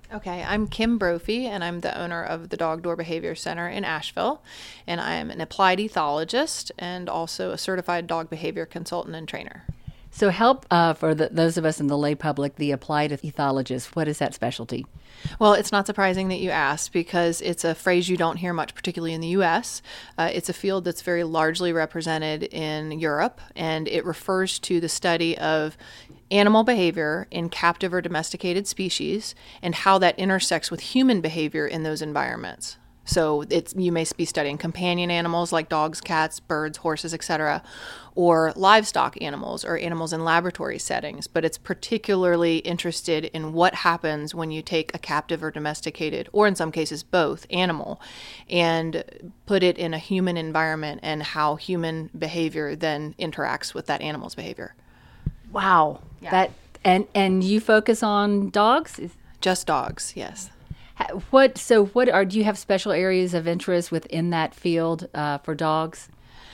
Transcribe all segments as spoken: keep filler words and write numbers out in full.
Okay, I'm Kim Brophy, and I'm the owner of the Dog Door Behavior Center in Asheville. And I'm an applied ethologist and also a certified dog behavior consultant and trainer. So help uh, for the, those of us in the lay public, the applied ethologist. What is that specialty? Well, it's not surprising that you asked because it's a phrase you don't hear much, particularly in the U S. Uh, it's a field that's very largely represented in Europe, and it refers to the study of animal behavior in captive or domesticated species and how that intersects with human behavior in those environments. So it's you may be studying companion animals like dogs, cats, birds, horses, et cetera, or livestock animals or animals in laboratory settings. But it's particularly interested in what happens when you take a captive or domesticated, or in some cases both, animal, and put it in a human environment and how human behavior then interacts with that animal's behavior. Wow. Yeah. That and and you focus on dogs? Just dogs, yes. What so what are do you have special areas of interest within that field uh, for dogs?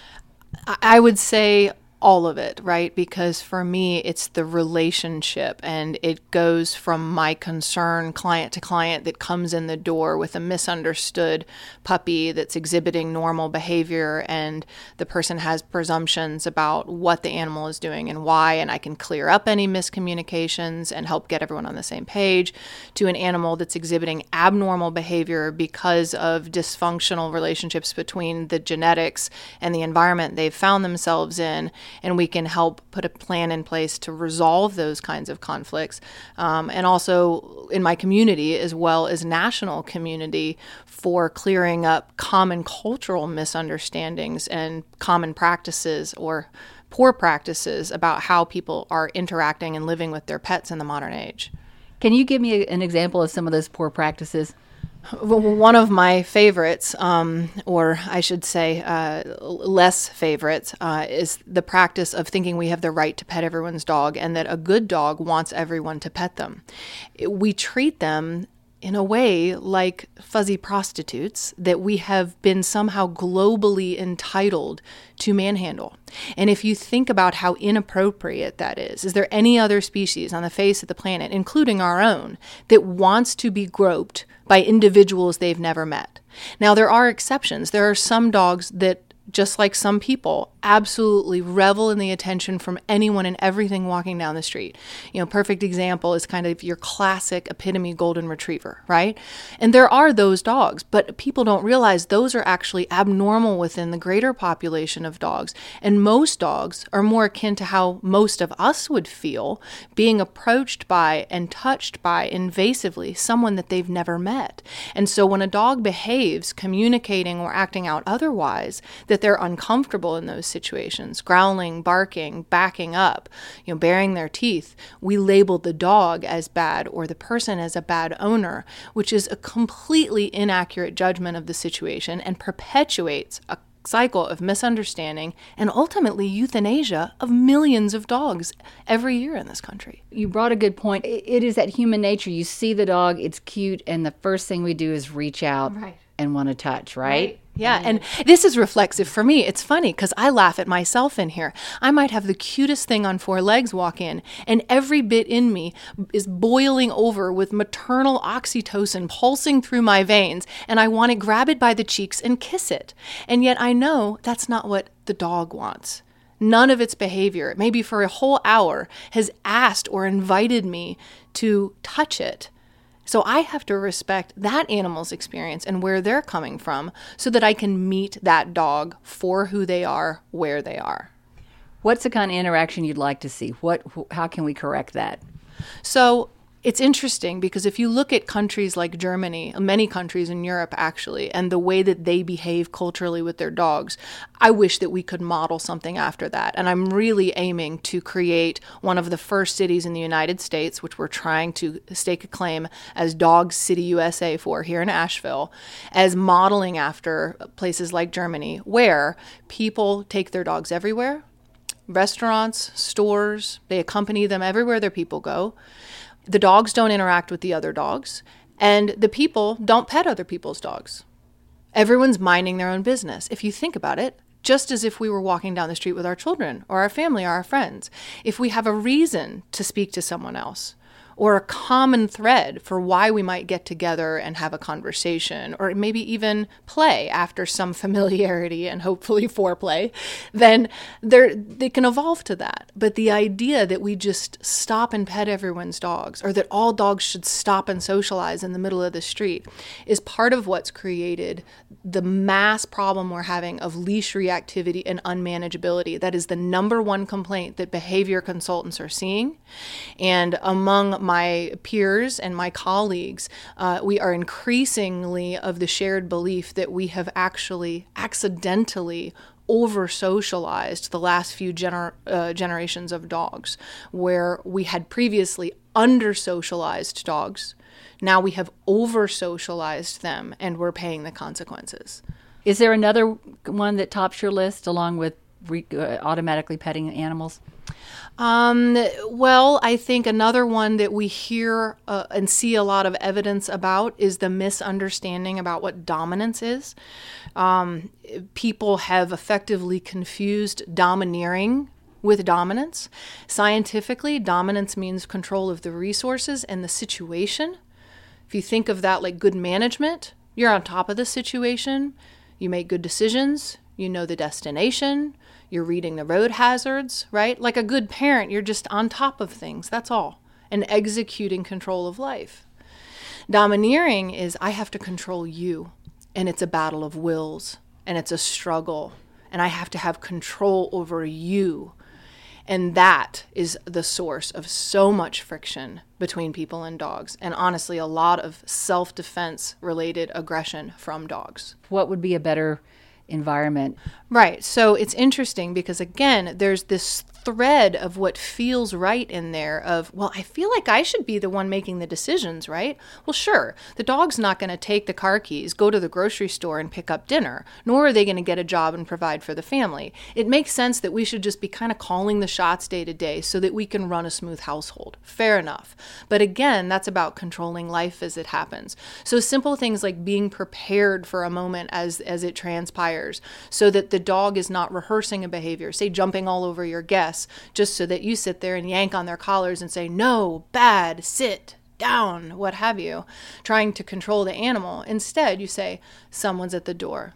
I would say all of it, right? Because for me, it's the relationship, and it goes from my concern client to client that comes in the door with a misunderstood puppy that's exhibiting normal behavior, and the person has presumptions about what the animal is doing and why, and I can clear up any miscommunications and help get everyone on the same page, to an animal that's exhibiting abnormal behavior because of dysfunctional relationships between the genetics and the environment they've found themselves in. And we can help put a plan in place to resolve those kinds of conflicts. Um, and also in my community, as well as national community, for clearing up common cultural misunderstandings and common practices or poor practices about how people are interacting and living with their pets in the modern age. Can you give me a, an example of some of those poor practices? One of my favorites, um, or I should say uh, less favorites, uh, is the practice of thinking we have the right to pet everyone's dog and that a good dog wants everyone to pet them. We treat them in a way like fuzzy prostitutes that we have been somehow globally entitled to manhandle. And if you think about how inappropriate that is, is there any other species on the face of the planet, including our own, that wants to be groped by individuals they've never met? Now, there are exceptions. There are some dogs that, just like some people, absolutely revel in the attention from anyone and everything walking down the street. You know, perfect example is kind of your classic epitome golden retriever, right? And there are those dogs, but people don't realize those are actually abnormal within the greater population of dogs. And most dogs are more akin to how most of us would feel being approached by and touched by invasively someone that they've never met. And so when a dog behaves, communicating or acting out otherwise, that they're uncomfortable in those situations, growling, barking, backing up, you know, baring their teeth, we label the dog as bad or the person as a bad owner, which is a completely inaccurate judgment of the situation and perpetuates a cycle of misunderstanding and ultimately euthanasia of millions of dogs every year in this country. You brought a good point. It is that human nature. You see the dog, it's cute, and the first thing we do is reach out Right. and want to touch, right? Right. Yeah, and this is reflexive for me. It's funny because I laugh at myself in here. I might have the cutest thing on four legs walk in, and every bit in me is boiling over with maternal oxytocin pulsing through my veins, and I want to grab it by the cheeks and kiss it. And yet I know that's not what the dog wants. None of its behavior, maybe for a whole hour, has asked or invited me to touch it. So I have to respect that animal's experience and where they're coming from so that I can meet that dog for who they are, where they are. What's the kind of interaction you'd like to see? What? How can we correct that? So it's interesting because if you look at countries like Germany, many countries in Europe actually, and the way that they behave culturally with their dogs, I wish that we could model something after that. And I'm really aiming to create one of the first cities in the United States, which we're trying to stake a claim as Dog City U S A for here in Asheville, as modeling after places like Germany, where people take their dogs everywhere, restaurants, stores, they accompany them everywhere their people go. The dogs don't interact with the other dogs, and the people don't pet other people's dogs. Everyone's minding their own business. If you think about it, just as if we were walking down the street with our children or our family or our friends, if we have a reason to speak to someone else, or a common thread for why we might get together and have a conversation, or maybe even play after some familiarity and hopefully foreplay, then they're, they can evolve to that. But the idea that we just stop and pet everyone's dogs, or that all dogs should stop and socialize in the middle of the street, is part of what's created the mass problem we're having of leash reactivity and unmanageability. That is the number one complaint that behavior consultants are seeing. And among my peers and my colleagues, uh, we are increasingly of the shared belief that we have actually accidentally over-socialized the last few gener- uh, generations of dogs, where we had previously under-socialized dogs. Now we have over-socialized them, and we're paying the consequences. Is there another one that tops your list along with re- uh, automatically petting animals? Um, well, I think another one that we hear uh, and see a lot of evidence about is the misunderstanding about what dominance is. Um, people have effectively confused domineering with dominance. Scientifically, dominance means control of the resources and the situation. If you think of that like good management, you're on top of the situation, you make good decisions, you know the destination, you're reading the road hazards, right? Like a good parent, you're just on top of things, that's all, and executing control of life. Domineering is I have to control you, and it's a battle of wills, and it's a struggle, and I have to have control over you. And that is the source of so much friction between people and dogs, and honestly, a lot of self-defense related aggression from dogs. What would be a better environment? Right. So it's interesting because, again, there's this thread of what feels right in there of, well, I feel like I should be the one making the decisions, right? Well, sure, the dog's not going to take the car keys, go to the grocery store and pick up dinner, nor are they going to get a job and provide for the family. It makes sense that we should just be kind of calling the shots day to day so that we can run a smooth household. Fair enough. But again, that's about controlling life as it happens. So simple things like being prepared for a moment as, as it transpires so that the dog is not rehearsing a behavior, say jumping all over your guests, just so that you sit there and yank on their collars and say, no, bad, sit down, what have you, trying to control the animal. Instead, you say, someone's at the door.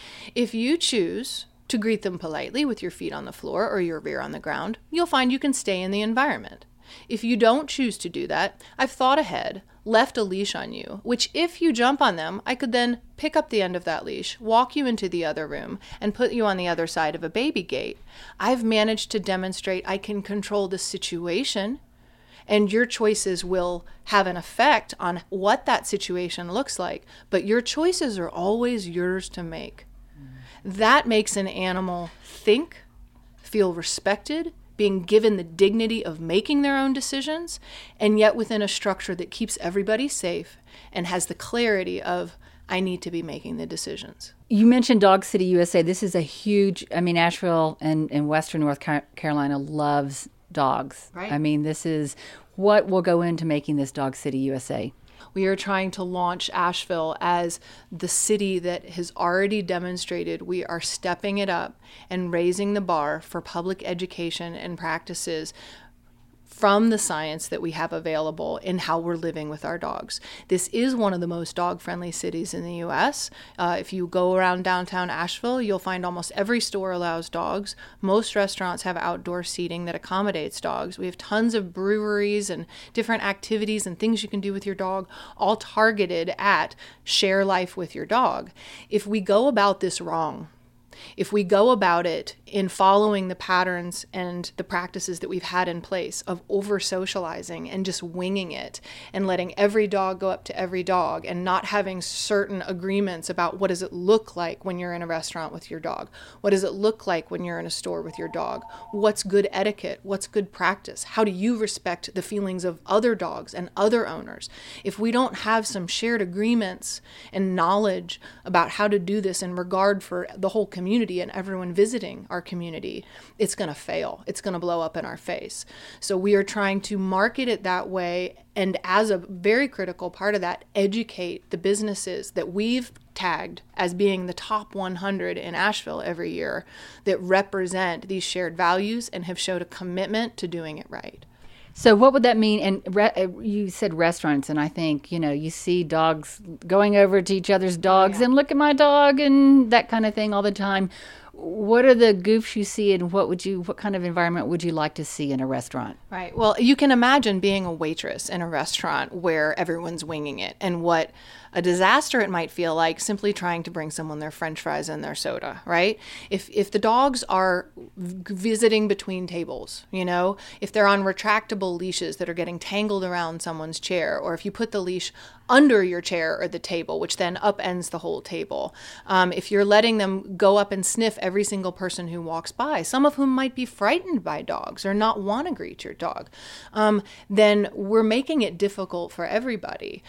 If you choose to greet them politely with your feet on the floor or your rear on the ground, you'll find you can stay in the environment. If you don't choose to do that, I've thought ahead, left a leash on you, which if you jump on them, I could then pick up the end of that leash, walk you into the other room, and put you on the other side of a baby gate. I've managed to demonstrate I can control the situation, and your choices will have an effect on what that situation looks like, but your choices are always yours to make. Mm. That makes an animal think, feel respected, being given the dignity of making their own decisions, and yet within a structure that keeps everybody safe and has the clarity of, I need to be making the decisions. You mentioned Dog City U S A. This is a huge, I mean, Asheville and, and Western North Carolina loves dogs. Right. I mean, this is what will go into making this Dog City U S A. We are trying to launch Asheville as the city that has already demonstrated we are stepping it up and raising the bar for public education and practices from the science that we have available in how we're living with our dogs. This is one of the most dog-friendly cities in the U S. Uh, if you go around downtown Asheville, you'll find almost every store allows dogs. Most restaurants have outdoor seating that accommodates dogs. We have tons of breweries and different activities and things you can do with your dog, all targeted at share life with your dog. If we go about this wrong, if we go about it in following the patterns and the practices that we've had in place of over-socializing and just winging it and letting every dog go up to every dog and not having certain agreements about what does it look like when you're in a restaurant with your dog? What does it look like when you're in a store with your dog? What's good etiquette? What's good practice? How do you respect the feelings of other dogs and other owners? If we don't have some shared agreements and knowledge about how to do this in regard for the whole community and everyone visiting our community, it's going to fail. It's going to blow up in our face. So we are trying to market it that way, and as a very critical part of that, educate the businesses that we've tagged as being the top one hundred in Asheville every year that represent these shared values and have showed a commitment to doing it right. So what would that mean? And re- you said restaurants, and I think, you know, you see dogs going over to each other's dogs Oh, yeah. and look at my dog and that kind of thing all the time. What are the goofs you see, and what would you, what kind of environment would you like to see in a restaurant? Right. Well, you can imagine being a waitress in a restaurant where everyone's winging it, and what a disaster it might feel like simply trying to bring someone their French fries and their soda, right? If if the dogs are v- visiting between tables, you know, if they're on retractable leashes that are getting tangled around someone's chair, or if you put the leash under your chair or the table, which then upends the whole table. Um, if you're letting them go up and sniff every single person who walks by, some of whom might be frightened by dogs or not want to greet your dog, um, then we're making it difficult for everybody.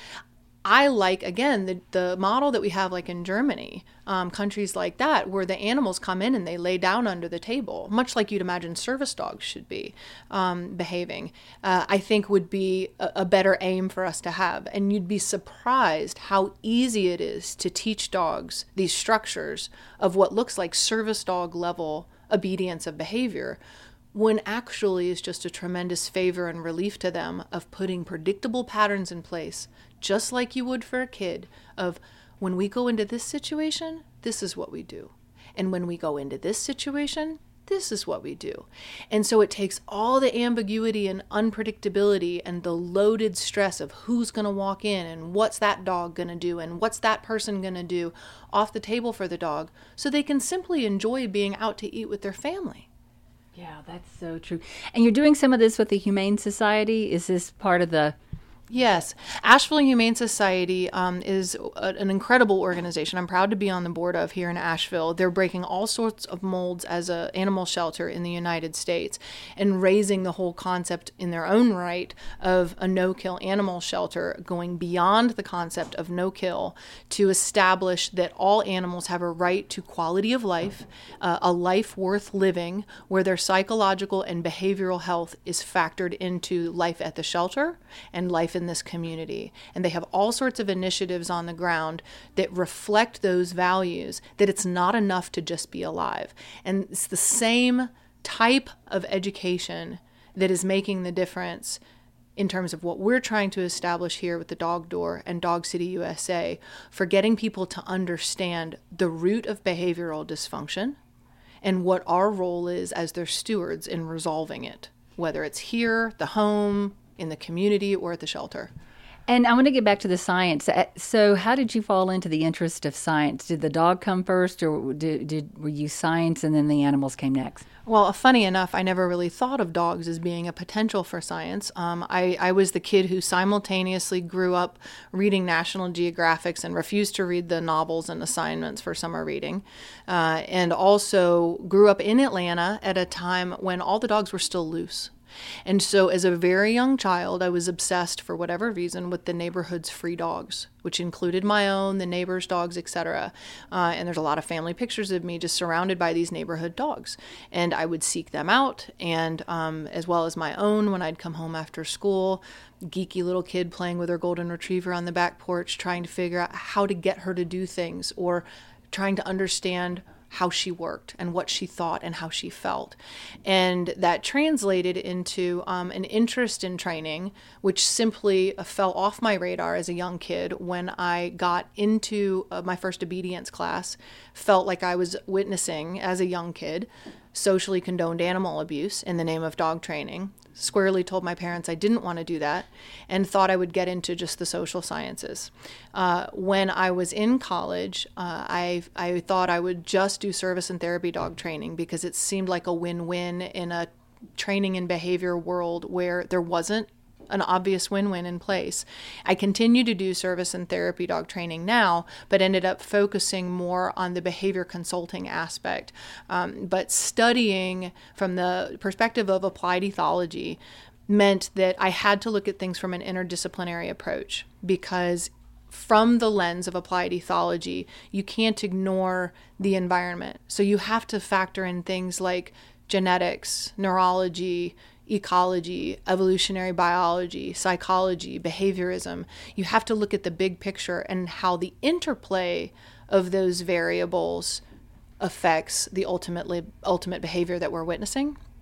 I like, again, the, the model that we have like in Germany, um, countries like that, where the animals come in and they lay down under the table, much like you'd imagine service dogs should be um, behaving, uh, I think would be a, a better aim for us to have. And you'd be surprised how easy it is to teach dogs these structures of what looks like service dog level obedience of behavior, when actually is just a tremendous favor and relief to them of putting predictable patterns in place, just like you would for a kid, of when we go into this situation, this is what we do. And when we go into this situation, this is what we do. And so it takes all the ambiguity and unpredictability and the loaded stress of who's going to walk in and what's that dog going to do and what's that person going to do off the table for the dog, so they can simply enjoy being out to eat with their family. Yeah, that's so true. And you're doing some of this with the Humane Society? Is this part of the... Yes. Asheville Humane Society um, is a, an incredible organization I'm proud to be on the board of here in Asheville. They're breaking all sorts of molds as an animal shelter in the United States and raising the whole concept in their own right of a no-kill animal shelter, going beyond the concept of no-kill to establish that all animals have a right to quality of life, uh, a life worth living, where their psychological and behavioral health is factored into life at the shelter and life in this community. And they have all sorts of initiatives on the ground that reflect those values, that it's not enough to just be alive. And it's the same type of education that is making the difference in terms of what we're trying to establish here with the Dog Door and Dog City U S A, for getting people to understand the root of behavioral dysfunction and what our role is as their stewards in resolving it, whether it's here, the home, in the community, or at the shelter. And I want to get back to the science. So how did you fall into the interest of science? Did the dog come first, or did, did were you science and then the animals came next? Well, funny enough, I never really thought of dogs as being a potential for science. Um, I, I was the kid who simultaneously grew up reading National Geographics and refused to read the novels and assignments for summer reading, uh, and also grew up in Atlanta at a time when all the dogs were still loose. And so as a very young child, I was obsessed, for whatever reason, with the neighborhood's free dogs, which included my own, the neighbors' dogs, et cetera. Uh, and there's a lot of family pictures of me just surrounded by these neighborhood dogs. And I would seek them out, and um, as well as my own when I'd come home after school, geeky little kid playing with her golden retriever on the back porch, trying to figure out how to get her to do things, or trying to understand how she worked and what she thought and how she felt. And that translated into um, an interest in training, which simply fell off my radar as a young kid when I got into uh, my first obedience class, felt like I was witnessing, as a young kid, socially condoned animal abuse in the name of dog training. Squarely told my parents I didn't want to do that, and thought I would get into just the social sciences. Uh, when I was in college, uh, I I thought I would just do service and therapy dog training because it seemed like a win-win in a training and behavior world where there wasn't an obvious win-win in place. I continue to do service and therapy dog training now, but ended up focusing more on the behavior consulting aspect. Um, but studying from the perspective of applied ethology meant that I had to look at things from an interdisciplinary approach, because from the lens of applied ethology, you can't ignore the environment. So you have to factor in things like genetics, neurology, ecology, evolutionary biology, psychology, behaviorism. You have to look at the big picture and how the interplay of those variables affects the ultimately ultimate behavior that we're witnessing.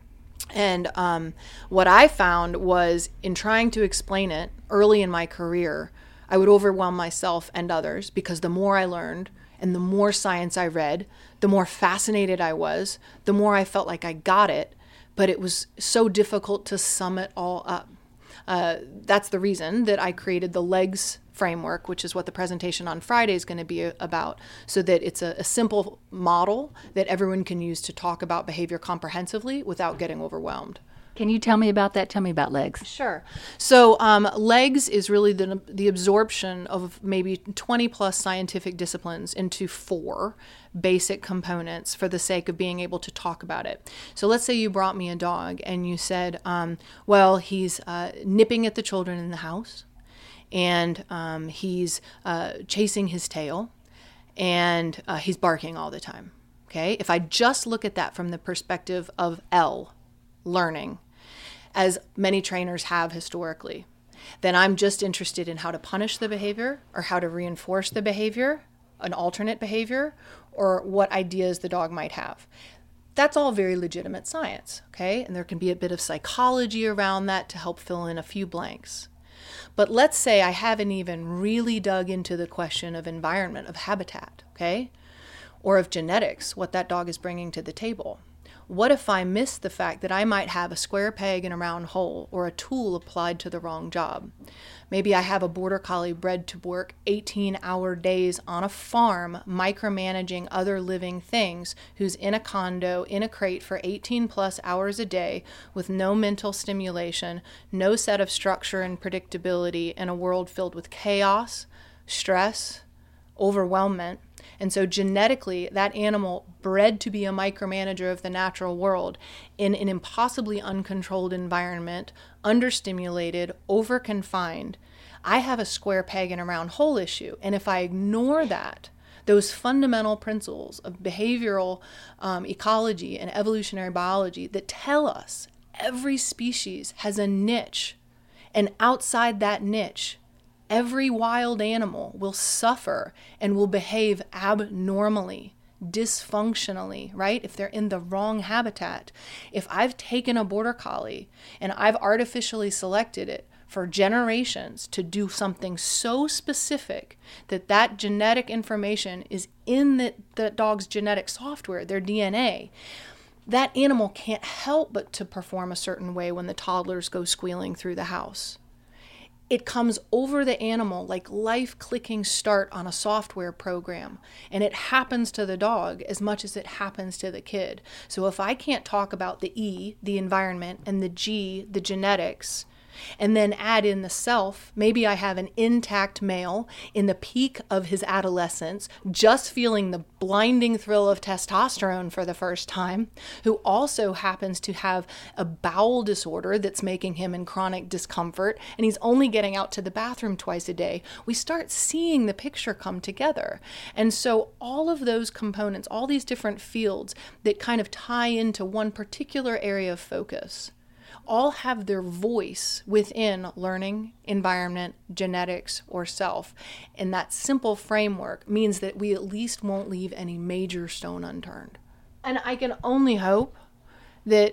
And um, what I found was in trying to explain it early in my career, I would overwhelm myself and others because the more I learned and the more science I read, the more fascinated I was, the more I felt like I got it, but it was so difficult to sum it all up. Uh, that's the reason that I created the LEGS framework, which is what the presentation on Friday is going to be about, so that it's a, a simple model that everyone can use to talk about behavior comprehensively without getting overwhelmed. Can you tell me about that? Tell me about LEGS. Sure. So um, LEGS is really the, the absorption of maybe twenty plus scientific disciplines into four basic components for the sake of being able to talk about it. So let's say you brought me a dog and you said, um, well, he's uh, nipping at the children in the house, and um, he's uh, chasing his tail, and uh, he's barking all the time. Okay? If I just look at that from the perspective of L, learning, as many trainers have historically, then I'm just interested in how to punish the behavior or how to reinforce the behavior, an alternate behavior, or what ideas the dog might have. That's all very legitimate science, okay? And there can be a bit of psychology around that to help fill in a few blanks. But let's say I haven't even really dug into the question of environment, of habitat, okay? Or of genetics, what that dog is bringing to the table. What if I miss the fact that I might have a square peg in a round hole or a tool applied to the wrong job? Maybe I have a border collie bred to work eighteen-hour days on a farm, micromanaging other living things, who's in a condo, in a crate for eighteen plus hours a day with no mental stimulation, no set of structure and predictability in a world filled with chaos, stress, overwhelmment. And so genetically, that animal bred to be a micromanager of the natural world in an impossibly uncontrolled environment, understimulated, overconfined, I have a square peg in a round hole issue. And if I ignore that, those fundamental principles of behavioral um, ecology and evolutionary biology that tell us every species has a niche, and outside that niche, every wild animal will suffer and will behave abnormally, dysfunctionally, right? If they're in the wrong habitat. If I've taken a border collie and I've artificially selected it for generations to do something so specific that that genetic information is in the, the dog's genetic software, their D N A, that animal can't help but to perform a certain way when the toddlers go squealing through the house. It comes over the animal like life clicking start on a software program, and it happens to the dog as much as it happens to the kid. So if I can't talk about the E, the environment, and the G, the genetics, and then add in the self, maybe I have an intact male in the peak of his adolescence, just feeling the blinding thrill of testosterone for the first time, who also happens to have a bowel disorder that's making him in chronic discomfort, and he's only getting out to the bathroom twice a day. We start seeing the picture come together. And so all of those components, all these different fields that kind of tie into one particular area of focus, all have their voice within learning, environment, genetics, or self. And that simple framework means that we at least won't leave any major stone unturned. And I can only hope that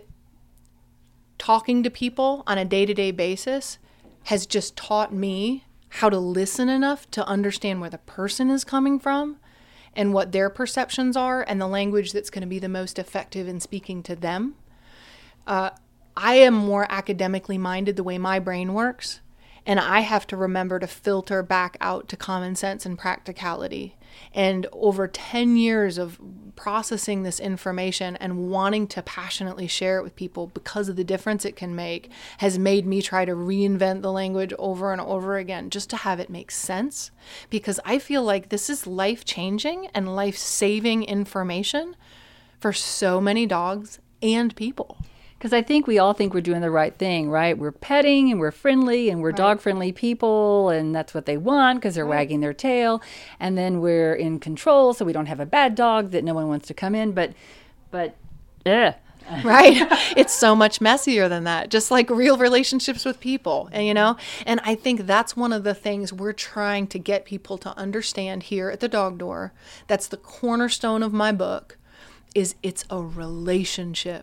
talking to people on a day-to-day basis has just taught me how to listen enough to understand where the person is coming from and what their perceptions are and the language that's going to be the most effective in speaking to them. Uh, I am more academically minded the way my brain works, and I have to remember to filter back out to common sense and practicality. And over ten years of processing this information and wanting to passionately share it with people because of the difference it can make has made me try to reinvent the language over and over again just to have it make sense, because I feel like this is life-changing and life-saving information for so many dogs and people. Because I think we all think we're doing the right thing, right? We're petting and we're friendly and we're right. Dog-friendly people, and that's what they want because they're right. wagging their tail. And then we're in control, so we don't have a bad dog that no one wants to come in. But, but, ugh. Right. It's so much messier than that, just like real relationships with people, and you know, and I think that's one of the things we're trying to get people to understand here at the Dog Door. That's the cornerstone of my book, is it's a relationship.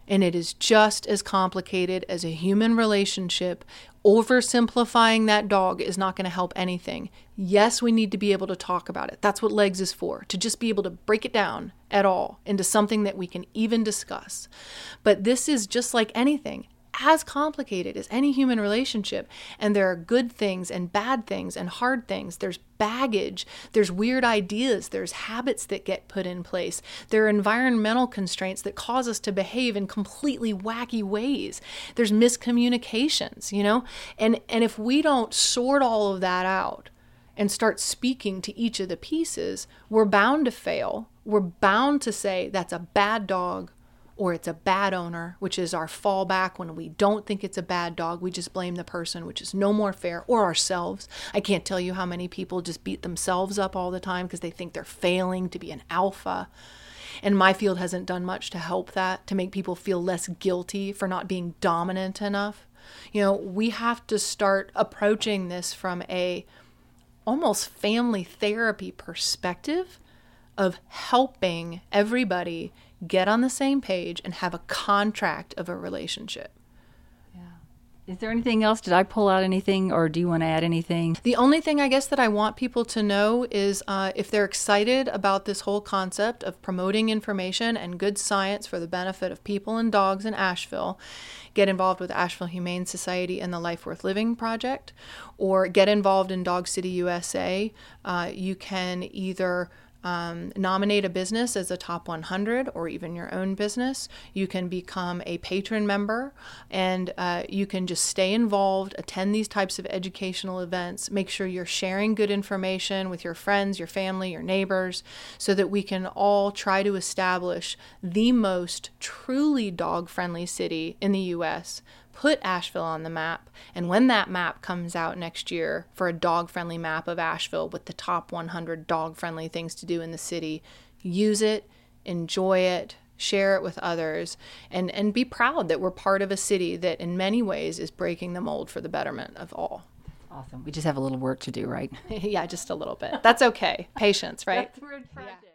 And it is just as complicated as a human relationship. Oversimplifying that dog is not going to help anything. Yes, we need to be able to talk about it. That's what Legs is for, to just be able to break it down at all into something that we can even discuss. But this is just like anything, as complicated as any human relationship. And there are good things and bad things and hard things. There's baggage. There's weird ideas. There's habits that get put in place. There are environmental constraints that cause us to behave in completely wacky ways. There's miscommunications, you know? And, and if we don't sort all of that out and start speaking to each of the pieces, we're bound to fail. We're bound to say that's a bad dog, or it's a bad owner, which is our fallback. When we don't think it's a bad dog, we just blame the person, which is no more fair, or ourselves. I can't tell you how many people just beat themselves up all the time because they think they're failing to be an alpha. And my field hasn't done much to help that, to make people feel less guilty for not being dominant enough. You know, we have to start approaching this from a almost family therapy perspective of helping everybody get on the same page and have a contract of a relationship. Yeah. Is there anything else? Did I pull out anything, or do you want to add anything? The only thing I guess that I want people to know is uh, if they're excited about this whole concept of promoting information and good science for the benefit of people and dogs in Asheville, get involved with Asheville Humane Society and the Life Worth Living Project, or get involved in Dog City U S A. Uh, you can either Um, nominate a business as a top one hundred, or even your own business. You can become a patron member, and uh, you can just stay involved, attend these types of educational events, make sure you're sharing good information with your friends, your family, your neighbors, so that we can all try to establish the most truly dog-friendly city in the U S, put Asheville on the map, and when that map comes out next year for a dog-friendly map of Asheville with the top one hundred dog-friendly things to do in the city, use it, enjoy it, share it with others, and, and be proud that we're part of a city that in many ways is breaking the mold for the betterment of all. Awesome. We just have a little work to do, right? Yeah, just a little bit. That's okay. Patience, right? That's word project. Yeah.